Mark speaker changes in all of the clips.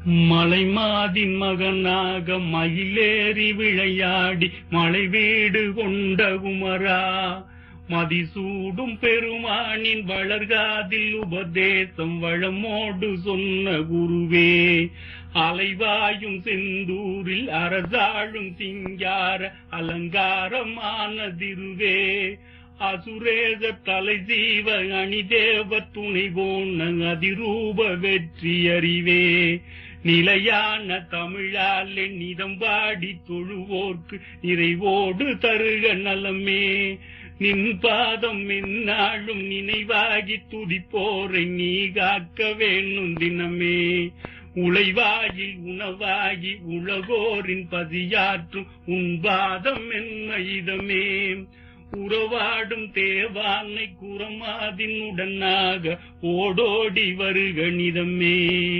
Speaker 1: மலைமாதின் மகனாக மயிலேறி விளையாடி மலை வீடு கொண்ட குமரா, மதிசூடும் பெருமானின் வளர்காதில் உபதேசம் வளமோடு சொன்ன குருவே, அலைவாயும் செந்தூரில் அரசாளும் சிங்கார அலங்காரமான திருவே, அசுரேத தலை ஜீவ அணிதேவ துணை போன அதிரூப வெற்றி அறிவே, நிலையான தமிழால் நிதம்பாடி தொழுவோர்க்கு நிறைவோடு தருக நலமே, நின் பாதம் எந்நாளும் நினைவாகி துதிப்போரை நீ காக்க வேணும் தினமே, உழைவாயில் உணவாகி உலகோரின் பதியாற்றும் உன் பாதம் என்ன இதமே, உறவாடும் தேவானை குரமாதின் உடனாக ஓடோடி வருக நிதமே,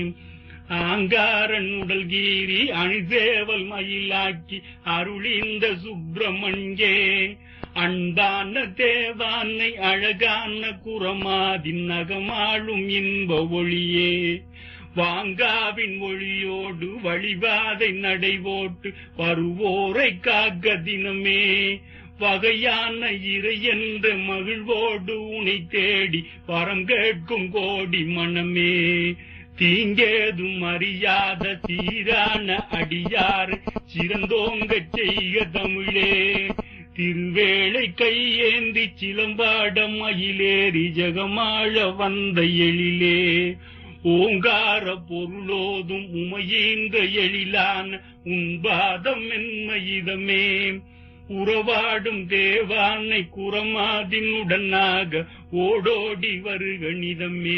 Speaker 1: ஆங்காரன் உடல் கீறி அணிசேவல் மயிலாக்கி அருளிந்த சுப்பிரமணியே, அன்பான தேவானை அழகான குரமாதின் நகமாளும் இன்ப ஒளியே, வாங்காவின் ஒளியோடு வழிபாதை நடைபோட்டு வருவோரை காக்க தினமே, வகையான இறை என்ற மகிழ்வோடு உனை தேடி வரம் கேட்கும் கோடி மனமே, தீங்கேதும் அறியாத சீரான அடியாறு சிறந்தோங்க செய்க தமிழே, திருவேளை கையேந்தி சிலம்பாட மயிலேறி ஜெகமாள வந்த எழிலே, ஓங்கார பொருளோதும் உமையீந்த எழிலான உன்பாதம் என்மயிதமே, உறவாடும் தேவானை குரமாதினுடனாக ஓடோடி வருக நிதமே,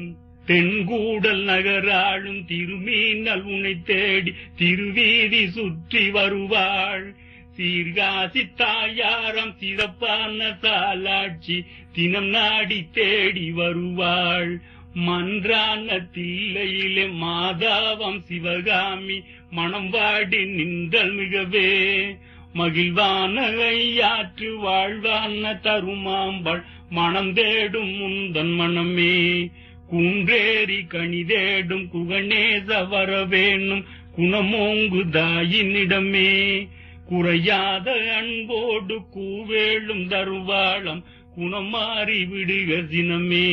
Speaker 1: தென்கூடல் நகராளும் திருமீனல் உனை தேடி திருவீதி சுற்றி வருவாள், சீர்காசி தாயாரம் சிறப்பான தாளாட்சி தினம் நாடி தேடி வருவாள், மன்றான தில்லையிலே மாதாவம் சிவகாமி மனம் வாடி நின்றல் மிகவே, மகிழ்வான ஐயாற்று வாழ்வான தருமாம்பாள் மனம் தேடும் முந்தன் மனமே, குன்றேறி கணிதேடும் குகணேச வரவேணும் குணமோங்கு தாயினிடமே, குறையாத அன்போடு கூவேளும் தருவாளம் குணமாறி விடுக சினமே,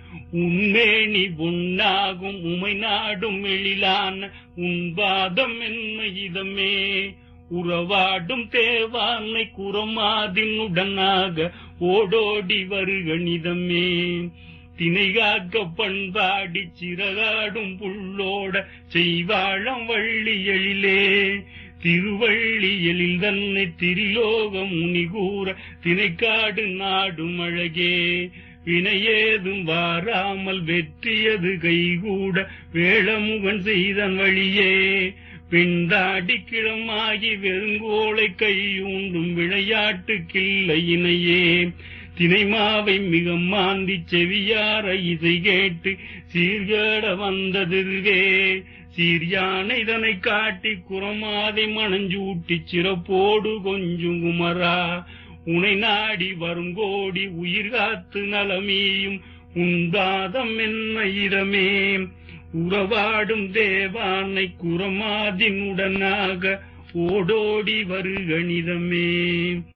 Speaker 1: உன்மேனி பொன்னாகும் உமை நாடும் எழிலான உன்பாதம் என்ன இதமே, உறவாடும் தேவானை குரமாதினுடனாக ஓடோடி வருக நிதமே, திணைகாக்க பண்பாடி சிறகாடும் புள்ளோட செய்வாழம் வள்ளி எழிலே, திருவள்ளி எழில் தன்னை திரிலோகம் முனிகூற திணைக்காடு நாடும் அழகே, வினையேதும் வாராமல் வெற்றியது கைகூட வேளமுகன் செய்தன் வழியே, பெண்டாடி கிளமாகி வெறுங்கோளை கையூண்டும் விளையாட்டு கிள்ளை இணையே, தினைமாவை மிக மாந்தி செவியார இசை கேட்டு சீர்கேட வந்ததிருவே, சீர்யானை இதனை காட்டி குரமாதை மணஞ்சூட்டி சிறப்போடு கொஞ்சும் குமரா, உனை நாடி வருங்கோடி உயிர் காத்து நலமீயும் உன்பாதம் என்ன இடமே, உறவாடும் தேவானை குரமாதினுடனாக ஓடோடி வருக நிதமே.